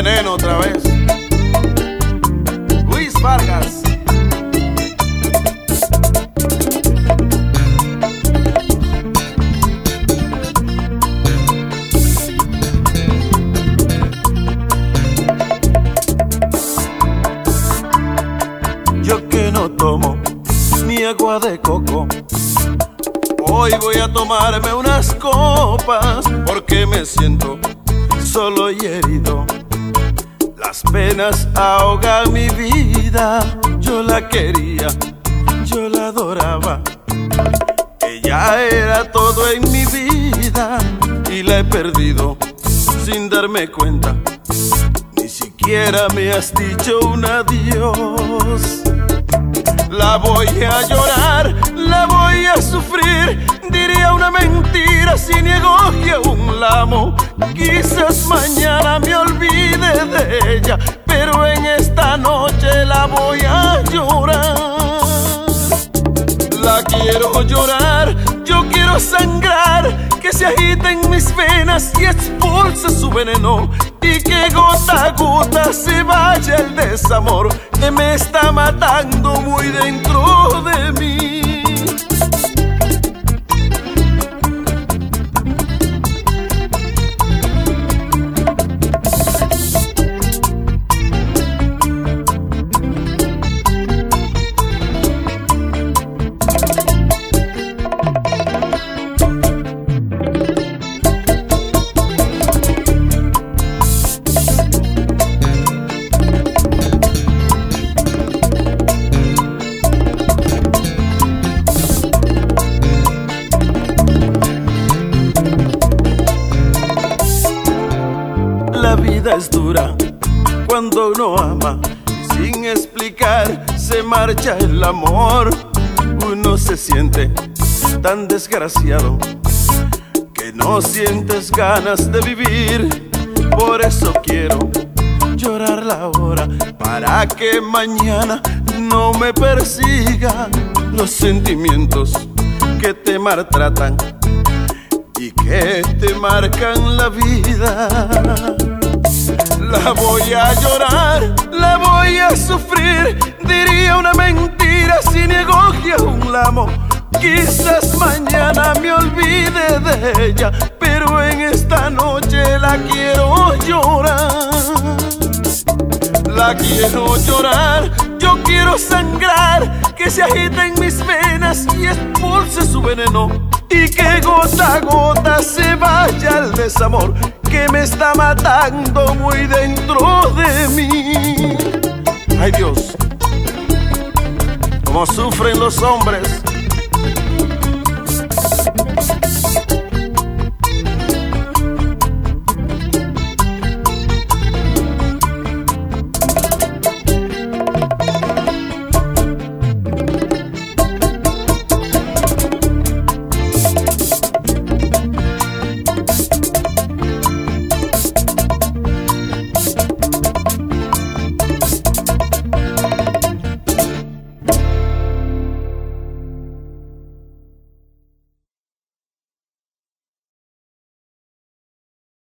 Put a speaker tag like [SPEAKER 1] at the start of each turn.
[SPEAKER 1] veneno otra vez. Luis Vargas. Yo que no tomo ni agua de coco, hoy voy a tomarme unas copas porque me siento solo y herido. Las penas ahogan mi vida. Yo la quería, yo la adoraba. Ella era todo en mi vida y la he perdido sin darme cuenta. Ni siquiera me has dicho un adiós. La voy a llorar, la voy a sufrir. Diría una mentira si niego que aún la amo. Quizás mañana me olvide de ella, pero en esta noche la voy a llorar. La quiero llorar, yo quiero sangrar, que se agite en mis venas y expulse su veneno, y que gota a gota se vaya el desamor que me está matando muy dentro de mí. La vida es dura cuando uno ama, sin explicar se marcha el amor. Uno se siente tan desgraciado que no sientes ganas de vivir. Por eso quiero llorarla ahora, para que mañana no me persigan los sentimientos que te maltratan y que te marcan la vida. La voy a llorar, la voy a sufrir. Diría una mentira si niego que aún la amo. Quizás mañana me olvide de ella, pero en esta noche la quiero llorar. La quiero llorar, yo quiero sangrar, que se agite en mis venas y expulse su veneno, y que gota a gota se vaya el desamor que me está matando muy dentro de mí. Ay Dios, cómo sufren los hombres